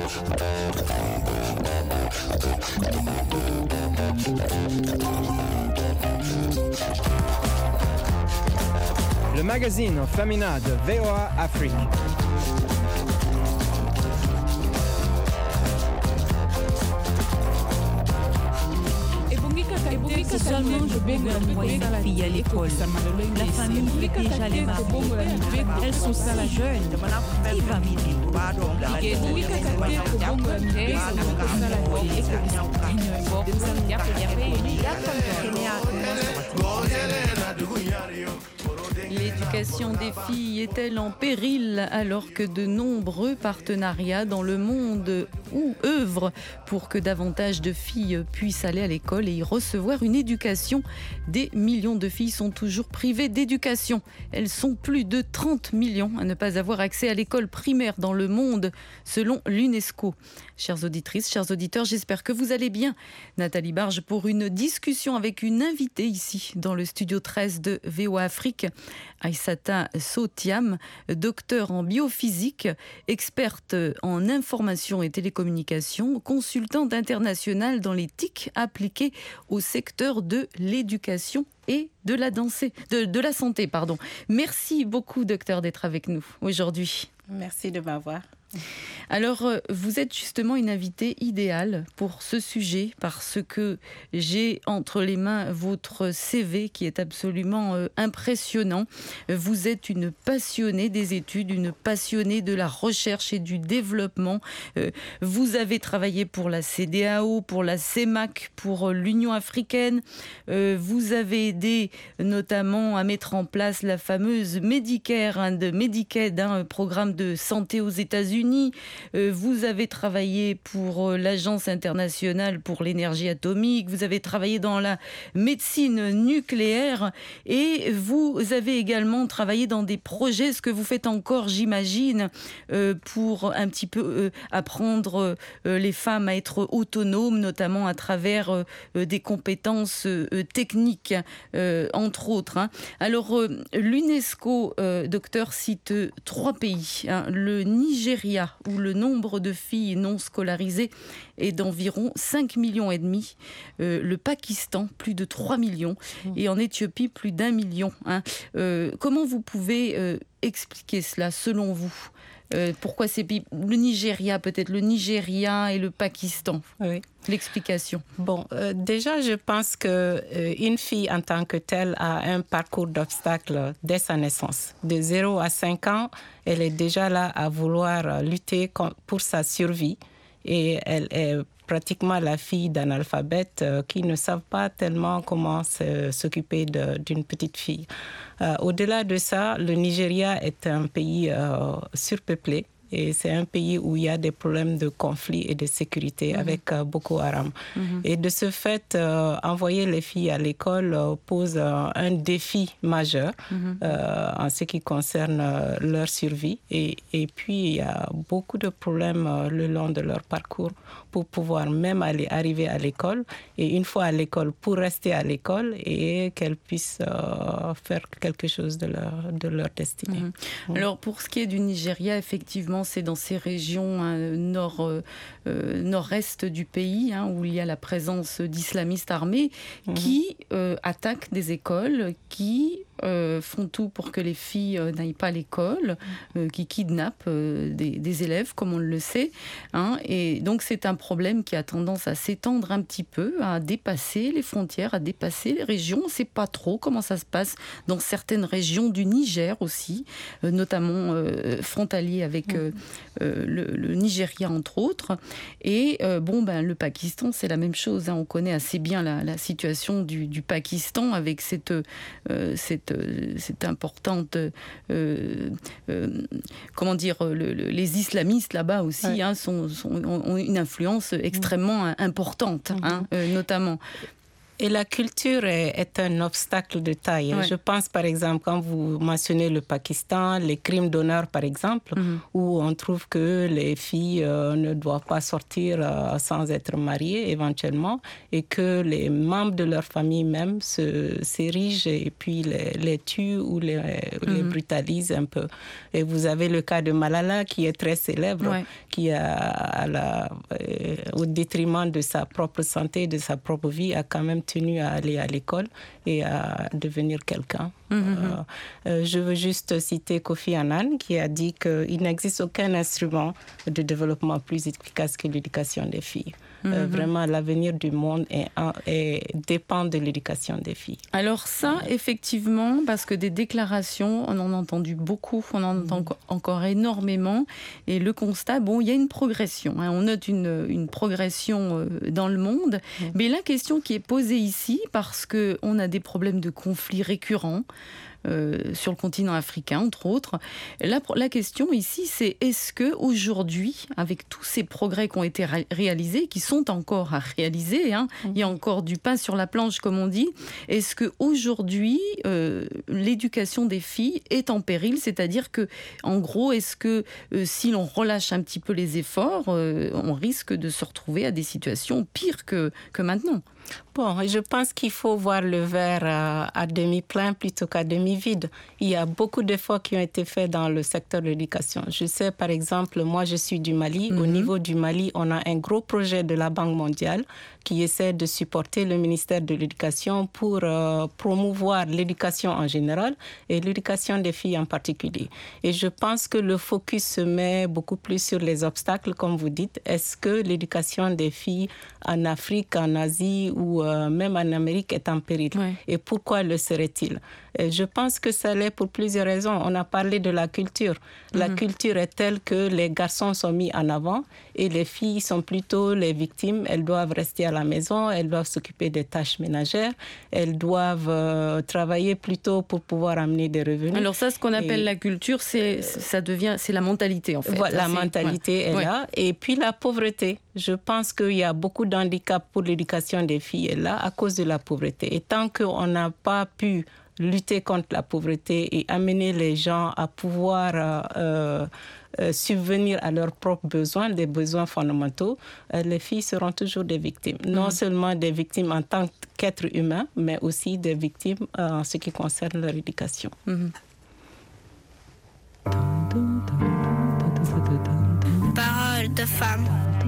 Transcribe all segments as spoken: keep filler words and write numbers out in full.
Le magazine féminin de V O A Afrique. Seulement je vais envoyer la fille à l'école. La famille est déjà les mariés. Elles sont si jeunes. Qui va m'aider? L'éducation des filles est-elle en péril alors que de nombreux partenariats dans le monde ou œuvrent pour que davantage de filles puissent aller à l'école et y recevoir une éducation? Des millions de filles sont toujours privées d'éducation. Elles sont plus de trente millions à ne pas avoir accès à l'école primaire dans le monde, selon l'UNESCO. Chères auditrices, chers auditeurs, j'espère que vous allez bien. Nathalie Barge pour une discussion avec une invitée ici dans le studio treize de V O A Afrique. Aïssata Sotiam, docteur en biophysique, experte en information et télécommunications, consultante internationale dans l'éthique appliquée au secteur de l'éducation et de la, dansée, de, de la santé. Pardon. Merci beaucoup, docteur, d'être avec nous aujourd'hui. Merci de m'avoir. Alors, vous êtes justement une invitée idéale pour ce sujet parce que j'ai entre les mains votre C V qui est absolument euh, impressionnant. Vous êtes une passionnée des études, une passionnée de la recherche et du développement. Euh, vous avez travaillé pour la C E D A O, pour la C E M A C, pour l'Union africaine. Euh, vous avez aidé notamment à mettre en place la fameuse Medicare, hein, de Medicaid, hein, un programme de santé aux États-Unis. Euh, vous avez travaillé pour euh, l'Agence internationale pour l'énergie atomique, vous avez travaillé dans la médecine nucléaire et vous avez également travaillé dans des projets, ce que vous faites encore, j'imagine, euh, pour un petit peu euh, apprendre euh, les femmes à être autonomes, notamment à travers euh, des compétences euh, techniques, euh, entre autres. Hein. Alors, euh, l'UNESCO, euh, docteur, cite trois pays, hein, le Nigeria, où le nombre de filles non scolarisées est d'environ cinq millions et demi, euh, le Pakistan plus de trois millions et en Éthiopie plus d'un million. Hein. Euh, comment vous pouvez euh, expliquer cela selon vous? Euh, pourquoi ces pays, le Nigeria peut-être, le Nigeria et le Pakistan? Oui. L'explication. Bon, euh, déjà, je pense que euh, une fille en tant que telle a un parcours d'obstacles dès sa naissance. De zéro à cinq ans, elle est déjà là à vouloir lutter pour sa survie et elle est pratiquement la fille d'analphabètes euh, qui ne savent pas tellement comment se, s'occuper de, d'une petite fille. Euh, au-delà de ça, le Nigeria est un pays euh, surpeuplé. Et c'est un pays où il y a des problèmes de conflit et de sécurité mmh. avec euh, Boko Haram. Mmh. Et de ce fait, euh, envoyer les filles à l'école euh, pose euh, un défi majeur mmh. euh, en ce qui concerne euh, leur survie. Et, et puis, il y a beaucoup de problèmes euh, le long de leur parcours pour pouvoir même aller arriver à l'école. Et une fois à l'école, pour rester à l'école et qu'elles puissent euh, faire quelque chose de leur, de leur destinée. Mmh. Mmh. Alors, pour ce qui est du Nigeria, effectivement, c'est dans ces régions hein, nord, euh, euh, nord-est du pays hein, où il y a la présence d'islamistes armés mmh. qui euh, attaquent des écoles, qui euh, font tout pour que les filles euh, n'aillent pas à l'école, euh, qui kidnappent euh, des, des élèves, comme on le sait. Hein, et donc, c'est un problème qui a tendance à s'étendre un petit peu, à dépasser les frontières, à dépasser les régions. On ne sait pas trop comment ça se passe dans certaines régions du Niger aussi, euh, notamment euh, frontalier avec euh, euh, le, le Nigeria, entre autres. Et euh, bon, ben, le Pakistan, c'est la même chose. Hein. On connaît assez bien la, la situation du, du Pakistan avec cette, euh, cette, cette importante... Euh, euh, comment dire, le, le, les islamistes là-bas aussi ouais. hein, sont, sont, ont une influence extrêmement mmh. importante, mmh. hein, euh, notamment. Et la culture est, est un obstacle de taille. Ouais. Je pense par exemple, quand vous mentionnez le Pakistan, les crimes d'honneur par exemple, mm-hmm. où on trouve que les filles euh, ne doivent pas sortir euh, sans être mariées éventuellement, et que les membres de leur famille même se, s'érigent et puis les, les tuent ou les, mm-hmm. les brutalisent un peu. Et vous avez le cas de Malala qui est très célèbre, ouais. qui a, à la, euh, au détriment de sa propre santé, de sa propre vie, a quand même tenu à aller à l'école et à devenir quelqu'un. Mm-hmm. Euh, euh, je veux juste citer Kofi Annan qui a dit qu'il n'existe aucun instrument de développement plus efficace que l'éducation des filles. Mm-hmm. Euh, vraiment, l'avenir du monde est, est, dépend de l'éducation des filles. Alors ça, ouais. effectivement, parce que des déclarations, on en a entendu beaucoup, on en entend mm-hmm. encore énormément. Et le constat, bon, il y a une progression. Hein, on note une, une progression dans le monde. Mm-hmm. Mais la question qui est posée ici, parce qu'on a des problèmes de conflits récurrents, Euh, sur le continent africain, entre autres. La, la question ici, c'est est-ce qu'aujourd'hui, avec tous ces progrès qui ont été ré- réalisés, qui sont encore à réaliser, hein, mmh. il y a encore du pain sur la planche, comme on dit, est-ce qu'aujourd'hui, euh, l'éducation des filles est en péril? C'est-à-dire que, en gros, est-ce que euh, si l'on relâche un petit peu les efforts, euh, on risque de se retrouver à des situations pires que, que maintenant? Bon, je pense qu'il faut voir le verre à, à demi-plein plutôt qu'à demi-vide. Il y a beaucoup d'efforts qui ont été faits dans le secteur de l'éducation. Je sais, par exemple, moi, je suis du Mali. Mm-hmm. Au niveau du Mali, on a un gros projet de la Banque mondiale qui essaie de supporter le ministère de l'Éducation pour euh, promouvoir l'éducation en général et l'éducation des filles en particulier. Et je pense que le focus se met beaucoup plus sur les obstacles, comme vous dites. Est-ce que l'éducation des filles en Afrique, en Asie ou euh, même en Amérique est en péril? Ouais. Et pourquoi le serait-il? Et je pense que ça l'est pour plusieurs raisons. On a parlé de la culture. La mm-hmm. culture est telle que les garçons sont mis en avant et les filles sont plutôt les victimes. Elles doivent rester à la maison, elles doivent s'occuper des tâches ménagères, elles doivent euh, travailler plutôt pour pouvoir amener des revenus. Alors ça, ce qu'on appelle et, la culture, c'est, ça devient, c'est la mentalité en fait. Voilà, la c'est, mentalité ouais. est ouais. là. Et puis la pauvreté. Je pense qu'il y a beaucoup d'handicaps pour l'éducation des filles est là à cause de la pauvreté. Et tant qu'on n'a pas pu lutter contre la pauvreté et amener les gens à pouvoir euh, euh, subvenir à leurs propres besoins, des besoins fondamentaux, euh, les filles seront toujours des victimes. Mmh. Non seulement des victimes en tant qu'êtres humains, mais aussi des victimes euh, en ce qui concerne leur éducation. Mmh. Parole de femme.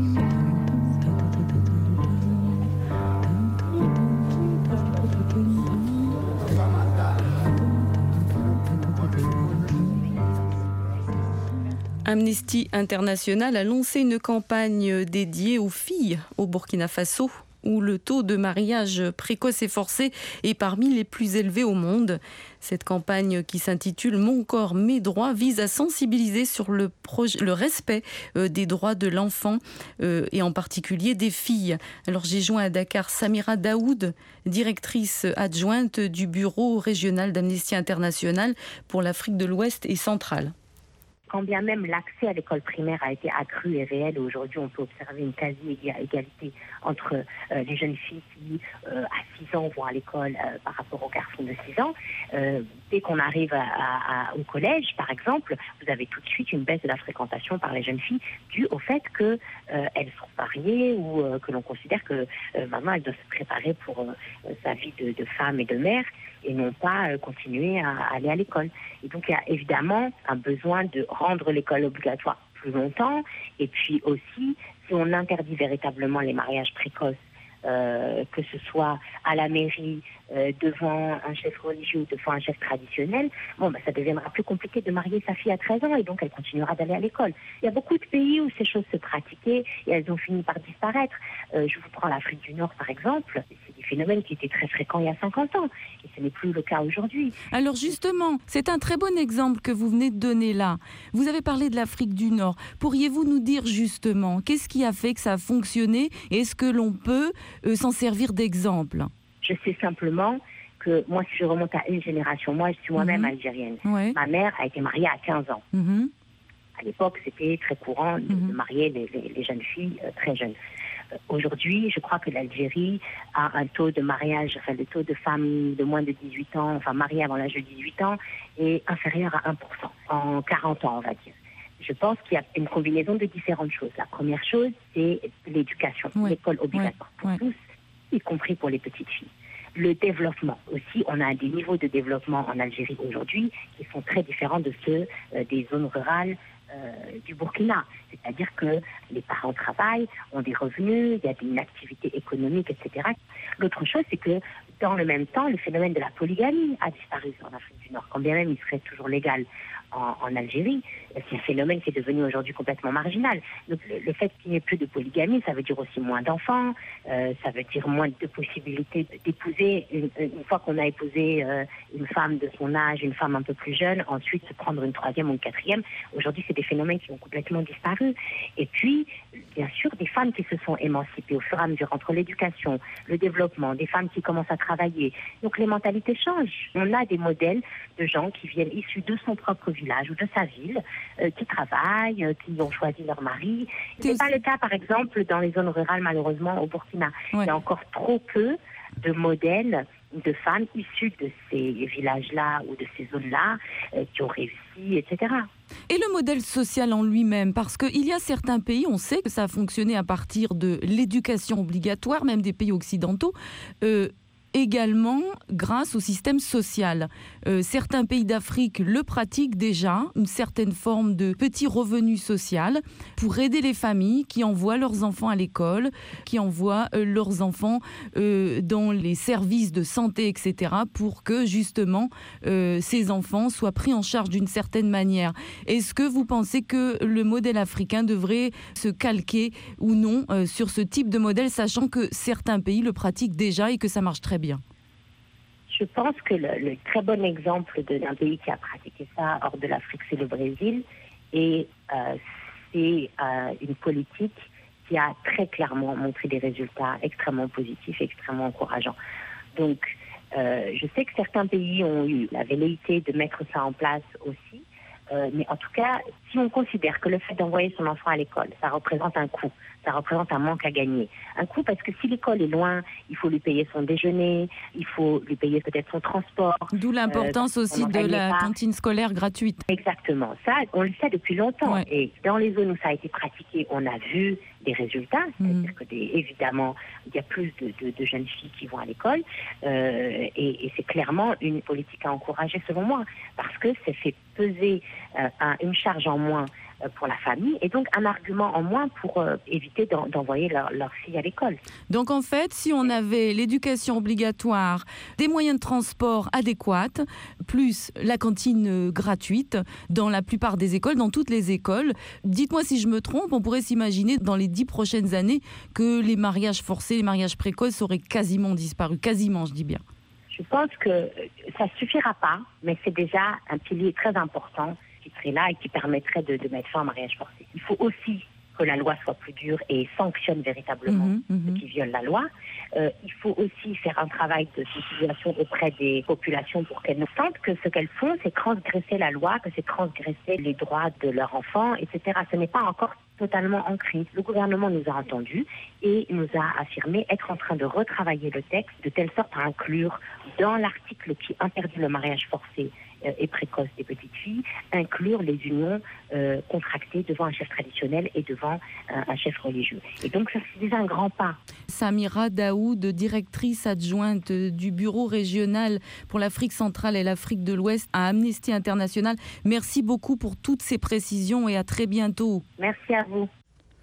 Amnesty International a lancé une campagne dédiée aux filles au Burkina Faso, où le taux de mariage précoce et forcé est parmi les plus élevés au monde. Cette campagne qui s'intitule « Mon corps, mes droits » vise à sensibiliser sur le, projet, le respect euh, des droits de l'enfant euh, et en particulier des filles. Alors j'ai joint à Dakar Samira Daoud, directrice adjointe du bureau régional d'Amnesty International pour l'Afrique de l'Ouest et centrale. Quand bien même l'accès à l'école primaire a été accru et réel, aujourd'hui on peut observer une quasi-égalité entre euh, les jeunes filles qui, euh, à six ans, vont à l'école euh, par rapport aux garçons de six ans. Euh, dès qu'on arrive à, à, au collège, par exemple, vous avez tout de suite une baisse de la fréquentation par les jeunes filles due au fait qu'elles euh, sont mariées ou euh, que l'on considère que euh, maman elle doit se préparer pour euh, sa vie de, de femme et de mère et non pas euh, continuer à, à aller à l'école. Et donc il y a évidemment un besoin de rendre l'école obligatoire plus longtemps, et puis aussi, si on interdit véritablement les mariages précoces, euh, que ce soit à la mairie, euh, devant un chef religieux ou devant un chef traditionnel, bon, bah, ça deviendra plus compliqué de marier sa fille à treize ans, et donc elle continuera d'aller à l'école. Il y a beaucoup de pays où ces choses se pratiquaient, et elles ont fini par disparaître. Euh, je vous prends l'Afrique du Nord, par exemple. C'est des phénomènes qui étaient très fréquents il y a cinquante ans, et ce n'est plus le cas aujourd'hui. Alors justement, c'est un très bon exemple que vous venez de donner là. Vous avez parlé de l'Afrique du Nord. Pourriez-vous nous dire justement, qu'est-ce qui a fait que ça a fonctionné, et est-ce que l'on peut euh, s'en servir d'exemple? Je sais simplement que moi, si je remonte à une génération, moi, je suis moi-même mmh. algérienne. Ouais. Ma mère a été mariée à quinze ans. Mmh. À l'époque, c'était très courant de, mm-hmm. de marier les, les, les jeunes filles euh, très jeunes. Euh, aujourd'hui, je crois que l'Algérie a un taux de mariage, enfin le taux de femmes de moins de dix-huit ans, enfin mariées avant l'âge de dix-huit ans, est inférieur à un pour cent en quarante ans, on va dire. Je pense qu'il y a une combinaison de différentes choses. La première chose, c'est l'éducation, ouais. l'école obligatoire ouais. pour ouais. tous, y compris pour les petites filles. Le développement aussi, on a des niveaux de développement en Algérie aujourd'hui qui sont très différents de ceux euh, des zones rurales euh, du Burkina. C'est-à-dire que les parents travaillent, ont des revenus, il y a une activité économique, et cetera. L'autre chose, c'est que dans le même temps, le phénomène de la polygamie a disparu en Afrique du Nord, quand bien même il serait toujours légal en, en Algérie. C'est un phénomène qui est devenu aujourd'hui complètement marginal. Donc le, le fait qu'il n'y ait plus de polygamie, ça veut dire aussi moins d'enfants, euh, ça veut dire moins de possibilités d'épouser, une, une fois qu'on a épousé euh, une femme de son âge, une femme un peu plus jeune, ensuite se prendre une troisième ou une quatrième. Aujourd'hui, c'est des phénomènes qui ont complètement disparu. Et puis, bien sûr, des femmes qui se sont émancipées au fur et à mesure entre l'éducation, le développement, des femmes qui commencent à travailler. Donc les mentalités changent. On a des modèles de gens qui viennent issus de son propre village ou de sa ville, euh, qui travaillent, euh, qui ont choisi leur mari. Ce n'est pas le cas, par exemple, dans les zones rurales, malheureusement, au Burkina. Ouais. Il y a encore trop peu de modèles de femmes issues de ces villages-là ou de ces zones-là euh, qui ont réussi, et cetera. Et le modèle social en lui-même, parce qu'il y a certains pays, on sait que ça a fonctionné à partir de l'éducation obligatoire, même des pays occidentaux, euh, également grâce au système social. Euh, certains pays d'Afrique le pratiquent déjà, une certaine forme de petit revenu social pour aider les familles qui envoient leurs enfants à l'école, qui envoient euh, leurs enfants euh, dans les services de santé, et cetera, pour que justement euh, ces enfants soient pris en charge d'une certaine manière. Est-ce que vous pensez que le modèle africain devrait se calquer ou non euh, sur ce type de modèle, sachant que certains pays le pratiquent déjà et que ça marche très bien? Je pense que le, le très bon exemple de, d'un pays qui a pratiqué ça hors de l'Afrique, c'est le Brésil. Et euh, c'est euh, une politique qui a très clairement montré des résultats extrêmement positifs et extrêmement encourageants. Donc, euh, je sais que certains pays ont eu la velléité de mettre ça en place aussi. Euh, mais en tout cas, si on considère que le fait d'envoyer son enfant à l'école, ça représente un coût, ça représente un manque à gagner. Un coût parce que si l'école est loin, il faut lui payer son déjeuner, il faut lui payer peut-être son transport. D'où l'importance euh, aussi de la pas. cantine scolaire gratuite. Exactement. Ça, on le sait depuis longtemps. Ouais. Et dans les zones où ça a été pratiqué, on a vu des résultats. C'est-à-dire mmh. que, des, évidemment, il y a plus de, de, de jeunes filles qui vont à l'école. Euh, et, et c'est clairement une politique à encourager, selon moi, parce que ça fait peser euh, un, une charge en moins euh, pour la famille et donc un argument en moins pour euh, éviter d'en, d'envoyer leur, leur fille à l'école. Donc en fait, si on avait l'éducation obligatoire, des moyens de transport adéquats, plus la cantine gratuite dans la plupart des écoles, dans toutes les écoles, dites-moi si je me trompe, on pourrait s'imaginer dans les dix prochaines années que les mariages forcés, les mariages précoces auraient quasiment disparu. Quasiment, je dis bien. Je pense que ça ne suffira pas, mais c'est déjà un pilier très important qui serait là et qui permettrait de, de mettre fin au mariage forcé. Il faut aussi que la loi soit plus dure et sanctionne véritablement mmh, mmh. ceux qui violent la loi. Euh, il faut aussi faire un travail de sensibilisation auprès des populations pour qu'elles ne sentent que ce qu'elles font, c'est transgresser la loi, que c'est transgresser les droits de leurs enfants, et cetera. Ce n'est pas encore totalement ancré. Le gouvernement nous a entendus et nous a affirmé être en train de retravailler le texte de telle sorte à inclure dans l'article qui interdit le mariage forcé euh, et précoce des petites filles, inclure les unions euh, contractées devant un chef traditionnel et devant euh, un chef religieux. Et donc ça, c'est déjà un grand pas. Samira Daoud, directrice adjointe du bureau régional pour l'Afrique centrale et l'Afrique de l'Ouest à Amnesty International. Merci beaucoup pour toutes ces précisions et à très bientôt. Merci à vous.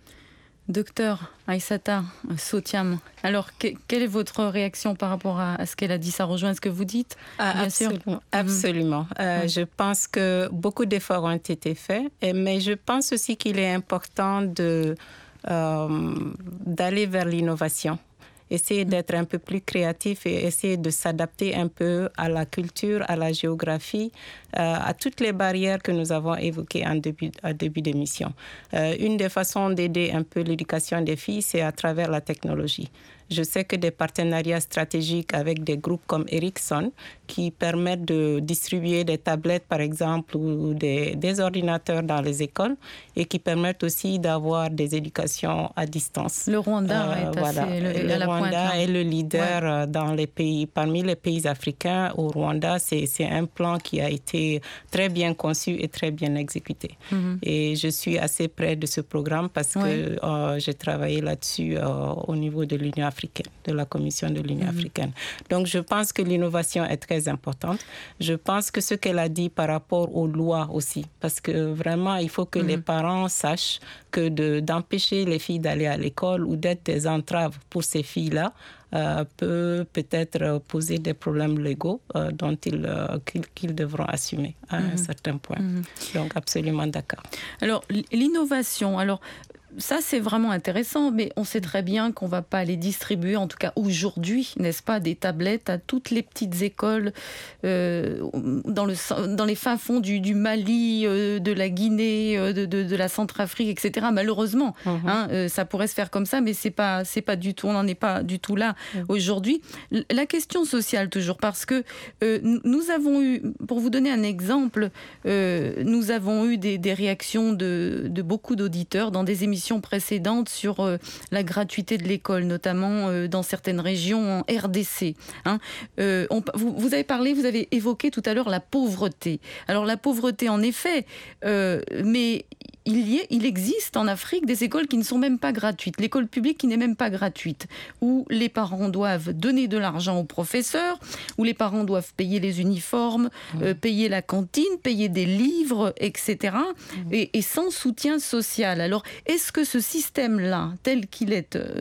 Docteur Aïssata Sotiam, alors que, quelle est votre réaction par rapport à, à ce qu'elle a dit? Ça rejoint ce que vous dites, ah, bien absolument, sûr. Absolument. Mmh. Euh, mmh. Je pense que beaucoup d'efforts ont été faits, mais je pense aussi qu'il est important de, euh, d'aller vers l'innovation. Essayer d'être un peu plus créatif et essayer de s'adapter un peu à la culture, à la géographie, euh, à toutes les barrières que nous avons évoquées en début, en début d'émission. Euh, une des façons d'aider un peu l'éducation des filles, c'est à travers la technologie. Je sais que des partenariats stratégiques avec des groupes comme Ericsson qui permettent de distribuer des tablettes, par exemple, ou des, des ordinateurs dans les écoles et qui permettent aussi d'avoir des éducations à distance. Le Rwanda euh, est voilà. assez le, le à la Rwanda pointe, est le leader ouais. dans les pays, parmi les pays africains. Au Rwanda, c'est, c'est un plan qui a été très bien conçu et très bien exécuté. Mm-hmm. Et je suis assez près de ce programme parce ouais. que euh, j'ai travaillé là-dessus euh, au niveau de l'Union africaine, de la Commission de l'Union mm-hmm. africaine. Donc, je pense que l'innovation est très importante. Je pense que ce qu'elle a dit par rapport aux lois aussi, parce que vraiment, il faut que mm-hmm. les parents sachent que de, d'empêcher les filles d'aller à l'école ou d'être des entraves pour ces filles-là euh, peut peut-être poser des problèmes légaux euh, dont ils, euh, qu'ils, qu'ils devront assumer à mm-hmm. un certain point. Mm-hmm. Donc, absolument d'accord. Alors, l'innovation, alors... Ça, c'est vraiment intéressant, mais on sait très bien qu'on ne va pas les distribuer, en tout cas aujourd'hui, n'est-ce pas, des tablettes à toutes les petites écoles euh, dans, le, dans les fins fonds du, du Mali, euh, de la Guinée, euh, de, de, de la Centrafrique, et cetera. Malheureusement, mmh. hein, euh, ça pourrait se faire comme ça, mais c'est pas, c'est pas du tout, on n'en est pas du tout là mmh. aujourd'hui. La question sociale, toujours, parce que euh, nous avons eu, pour vous donner un exemple, euh, nous avons eu des, des réactions de, de beaucoup d'auditeurs dans des émissions précédentes sur euh, la gratuité de l'école, notamment euh, dans certaines régions en R D C. Hein. Euh, on, vous, vous avez parlé, vous avez évoqué tout à l'heure la pauvreté. Alors la pauvreté, en effet, euh, mais il, y est, il existe en Afrique des écoles qui ne sont même pas gratuites. L'école publique qui n'est même pas gratuite, où les parents doivent donner de l'argent aux professeurs, où les parents doivent payer les uniformes, mmh. euh, payer la cantine, payer des livres, et cetera. Mmh. Et, et sans soutien social. Alors, est-ce que ce système-là, tel qu'il est, euh,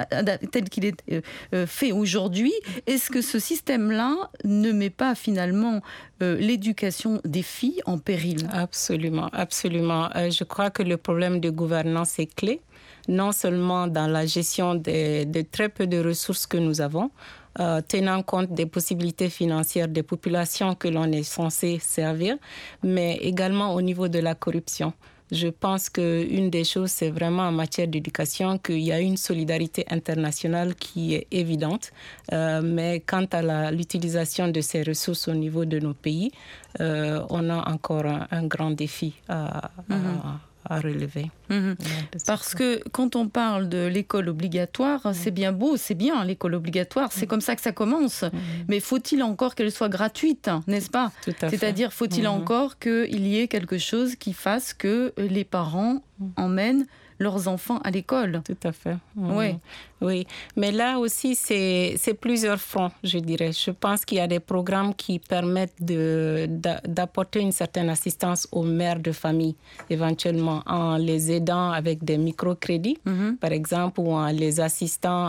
tel qu'il est euh, fait aujourd'hui, est-ce que ce système-là ne met pas finalement euh, l'éducation des filles en péril ? Absolument, absolument. Euh, je crois que le problème de gouvernance est clé, non seulement dans la gestion de, de très peu de ressources que nous avons, euh, tenant compte des possibilités financières des populations que l'on est censé servir, mais également au niveau de la corruption. Je pense qu'une des choses, c'est vraiment en matière d'éducation qu'il y a une solidarité internationale qui est évidente. Euh, mais quant à la, l'utilisation de ces ressources au niveau de nos pays, euh, on a encore un, un grand défi à, mm-hmm. à à relever. Mmh. Parce que quand on parle de l'école obligatoire, mmh. c'est bien beau, c'est bien l'école obligatoire, c'est mmh. comme ça que ça commence. Mmh. Mais faut-il encore qu'elle soit gratuite, n'est-ce pas ? C'est-à-dire, faut-il mmh. encore qu'il y ait quelque chose qui fasse que les parents mmh. emmènent leurs enfants à l'école. Tout à fait. Mmh. Oui. Oui, mais là aussi, c'est, c'est plusieurs fronts, je dirais. Je pense qu'il y a des programmes qui permettent de, d'apporter une certaine assistance aux mères de famille, éventuellement en les aidant avec des microcrédits, mm-hmm. par exemple, ou en les assistant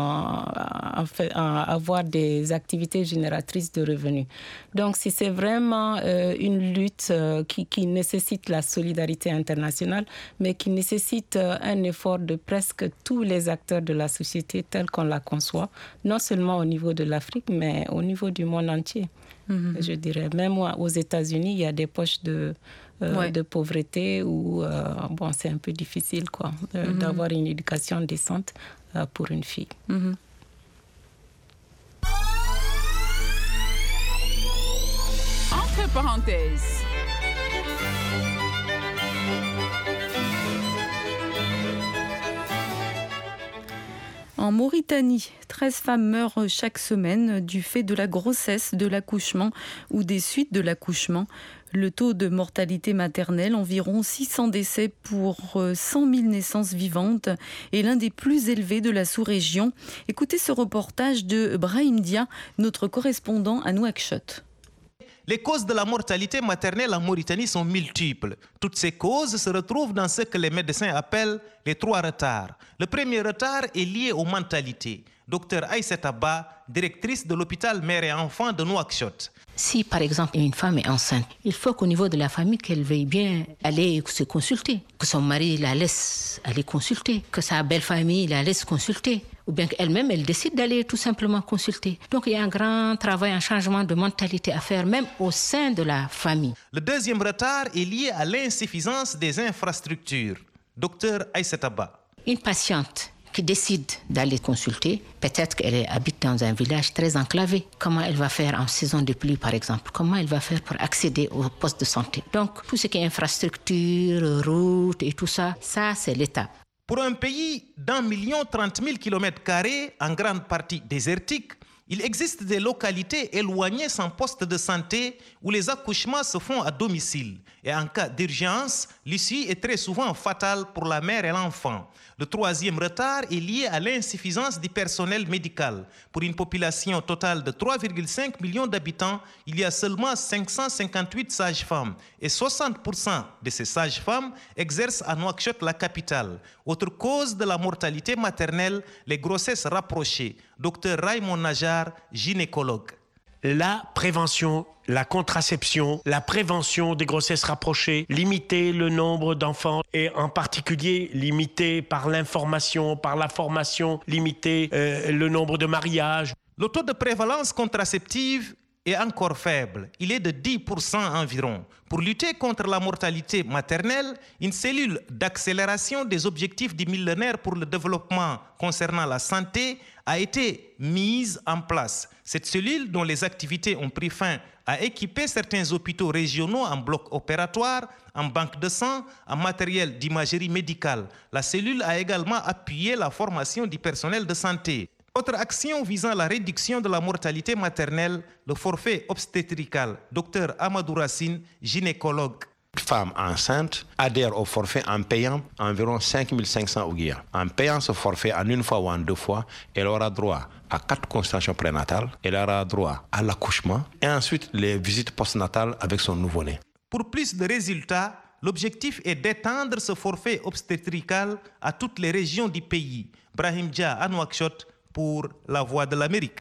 à, à avoir des activités génératrices de revenus. Donc, si c'est vraiment euh, une lutte euh, qui, qui nécessite la solidarité internationale, mais qui nécessite euh, un effort de presque tous les acteurs de la société, société telle qu'on la conçoit, non seulement au niveau de l'Afrique, mais au niveau du monde entier. Mm-hmm. Je dirais, même aux États-Unis, il y a des poches de, euh, ouais. de pauvreté où euh, bon, c'est un peu difficile quoi, euh, mm-hmm. d'avoir une éducation décente euh, pour une fille. Mm-hmm. Entre parenthèses. En Mauritanie, treize femmes meurent chaque semaine du fait de la grossesse, de l'accouchement ou des suites de l'accouchement. Le taux de mortalité maternelle, environ six cents décès pour cent mille naissances vivantes, est l'un des plus élevés de la sous-région. Écoutez ce reportage de Brahim Dia, notre correspondant à Nouakchott. Les causes de la mortalité maternelle en Mauritanie sont multiples. Toutes ces causes se retrouvent dans ce que les médecins appellent les trois retards. Le premier retard est lié aux mentalités. Docteur Aïssata Abba, directrice de l'hôpital mère et enfant de Nouakchott. Si par exemple une femme est enceinte, il faut qu'au niveau de la famille qu'elle veuille bien aller se consulter, que son mari la laisse aller consulter, que sa belle famille la laisse consulter, ou bien qu'elle-même elle décide d'aller tout simplement consulter. Donc il y a un grand travail, un changement de mentalité à faire même au sein de la famille. Le deuxième retard est lié à l'insuffisance des infrastructures. Docteur Aïssata Abba. Une patiente qui décide d'aller consulter, peut-être qu'elle habite dans un village très enclavé. Comment elle va faire en saison de pluie, par exemple? Comment elle va faire pour accéder au poste de santé? Donc, tout ce qui est infrastructure, route et tout ça, ça, c'est l'État. Pour un pays d'un million trente mille kilomètres carrés, en grande partie désertique, il existe des localités éloignées sans poste de santé où les accouchements se font à domicile. Et en cas d'urgence, l'issue est très souvent fatale pour la mère et l'enfant. Le troisième retard est lié à l'insuffisance du personnel médical. Pour une population totale de trois virgule cinq millions d'habitants, il y a seulement cinq cent cinquante-huit sages-femmes. Et soixante pour cent de ces sages-femmes exercent à Nouakchott, la capitale. Autre cause de la mortalité maternelle, les grossesses rapprochées. Docteur Raymond Najar, gynécologue. La prévention, la contraception, la prévention des grossesses rapprochées, limiter le nombre d'enfants et en particulier limiter par l'information, par la formation, limiter euh, le nombre de mariages. Le taux de prévalence contraceptive est encore faible. Il est de dix pour cent environ. Pour lutter contre la mortalité maternelle, une cellule d'accélération des objectifs du millénaire pour le développement concernant la santé a été mise en place. Cette cellule, dont les activités ont pris fin, a équipé certains hôpitaux régionaux en blocs opératoires, en banque de sang, en matériel d'imagerie médicale. La cellule a également appuyé la formation du personnel de santé. Autre action visant la réduction de la mortalité maternelle, le forfait obstétrical. Docteur Amadou Racine, gynécologue. Toute femme enceinte adhère au forfait en payant environ cinq mille cinq cents ouguiya. En payant ce forfait en une fois ou en deux fois, elle aura droit à quatre consultations prénatales, elle aura droit à l'accouchement et ensuite les visites postnatales avec son nouveau-né. Pour plus de résultats, l'objectif est d'étendre ce forfait obstétrical à toutes les régions du pays. Brahim Dia à Nouakchott pour La Voix de l'Amérique.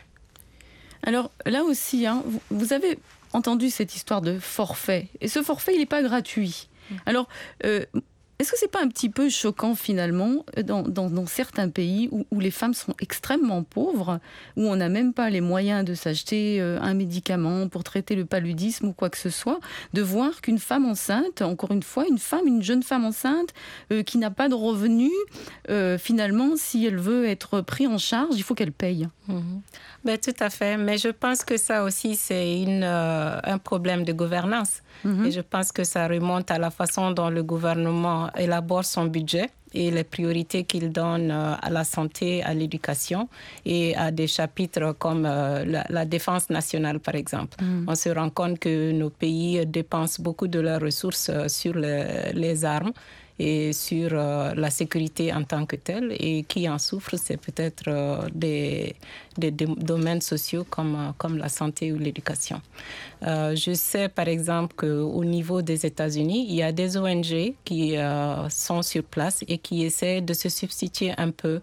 Alors là aussi, hein, vous, vous avez entendu cette histoire de forfait. Et ce forfait, il n'est pas gratuit. Alors, euh, est-ce que ce n'est pas un petit peu choquant finalement dans, dans, dans certains pays où, où les femmes sont extrêmement pauvres, où on n'a même pas les moyens de s'acheter un médicament pour traiter le paludisme ou quoi que ce soit, de voir qu'une femme enceinte, encore une fois, une femme, une jeune femme enceinte euh, qui n'a pas de revenus, euh, finalement, si elle veut être prise en charge, il faut qu'elle paye. Mmh. Ben, tout à fait, mais je pense que ça aussi, c'est une, euh, un problème de gouvernance. Mmh. Et je pense que ça remonte à la façon dont le gouvernement élabore son budget et les priorités qu'il donne euh, à la santé, à l'éducation et à des chapitres comme euh, la, la défense nationale, par exemple. Mmh. On se rend compte que nos pays dépensent beaucoup de leurs ressources euh, sur le, les armes et sur euh, la sécurité en tant que telle. Et qui en souffre, c'est peut-être euh, des, des, des domaines sociaux comme, euh, comme la santé ou l'éducation. Euh, je sais, par exemple, qu'au niveau des États-Unis, il y a des O N G qui euh, sont sur place et qui essaient de se substituer un peu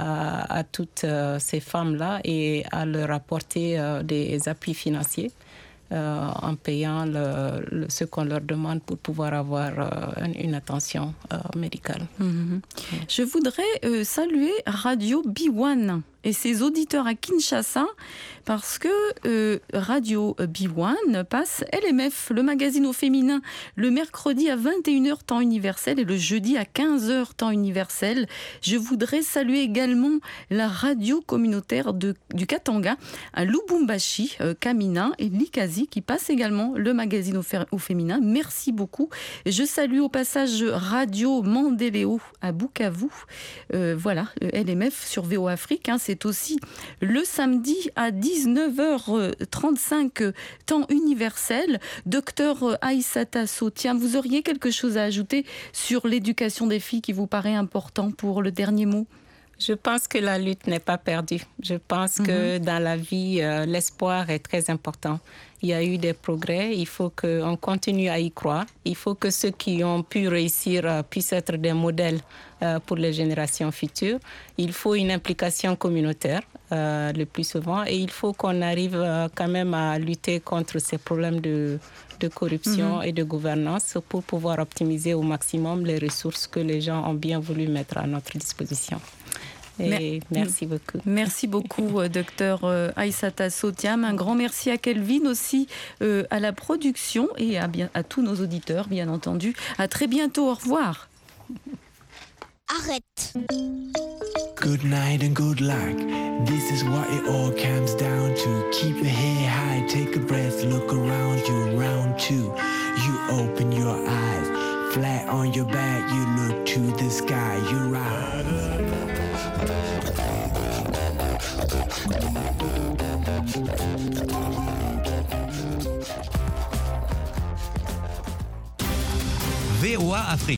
à, à toutes euh, ces femmes-là et à leur apporter euh, des appuis financiers. Euh, en payant le, le, ce qu'on leur demande pour pouvoir avoir euh, une, une attention euh, médicale. Mmh. Je voudrais euh, saluer Radio B un et ses auditeurs à Kinshasa parce que euh, Radio B un passe L M F, le magazine au féminin, le mercredi à vingt et une heures temps universel et le jeudi à quinze heures temps universel. Je voudrais saluer également la radio communautaire de, du Katanga à Lubumbashi, euh, Kamina et Likazi qui passe également le magazine au, au féminin. Merci beaucoup. Je salue au passage Radio Mandéléo à Bukavu. Euh, voilà, L M F sur V O Afrique, hein, c'est aussi le samedi à dix-neuf heures trente-cinq temps universel. Docteur Aïssata Sotiam, vous auriez quelque chose à ajouter sur l'éducation des filles qui vous paraît important pour le dernier mot? Je pense que la lutte n'est pas perdue. Je pense mmh. que dans la vie, euh, l'espoir est très important. Il y a eu des progrès, il faut qu'on continue à y croire. Il faut que ceux qui ont pu réussir euh, puissent être des modèles euh, pour les générations futures. Il faut une implication communautaire euh, le plus souvent et il faut qu'on arrive euh, quand même à lutter contre ces problèmes de, de corruption mmh. et de gouvernance pour pouvoir optimiser au maximum les ressources que les gens ont bien voulu mettre à notre disposition. Et merci beaucoup. Merci beaucoup, docteur Aïssata Sotiam. Un grand merci à Kelvin aussi, euh, à la production et à, bien, à tous nos auditeurs, bien entendu. À très bientôt. Au revoir. Arrête. Good night and good luck. This is what it all comes down to. Keep your head high, take a breath, look around you. Round two, you open your eyes. Flat on your back, you look to the sky. You rise. V O A Afrique.